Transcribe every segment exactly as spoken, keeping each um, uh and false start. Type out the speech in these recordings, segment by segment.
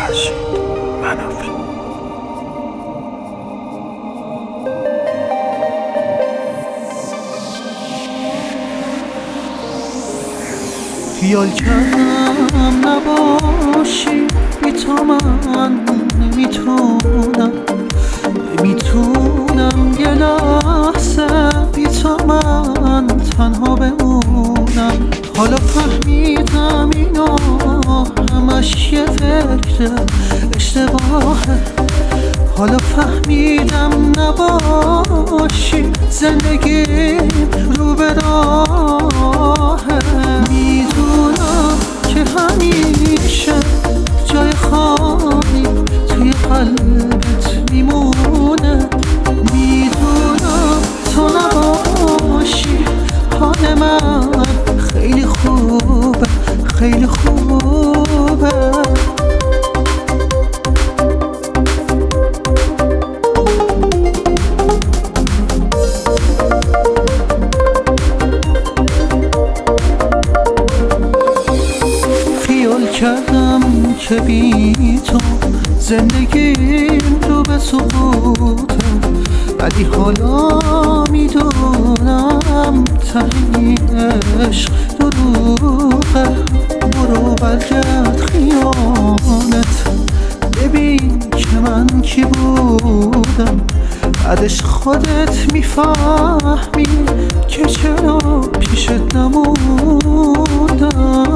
وحشی منافی. خیال کردم نباشی بی تو من نمیتونم نمیتونم یه لحظه بی تو من تنها بمونم. حالا فهمیدم اینا همش یه فکر اشتباهه. حالا فهمیدم نباشی زندگیم رو به راهه. میدونم که همیشه جای خالی توی قلبت میمونه. میدونم تو نباشی حال من خیلی خوبه خیلی خوبه. خیال کردم که بی تو زندگیم رو به سقوطه، ولی حالا میدونم ته عشق دروغه. برو برگرد خیانت ببین که من کی بودم. بعدش خودت میفهمی که چرا پیشت نموندم.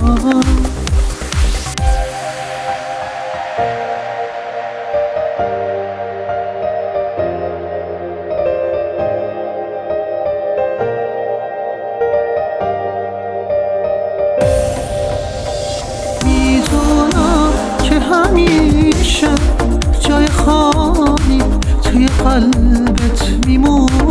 میدونم که همیشه جای خالی توی قلبت میمونه.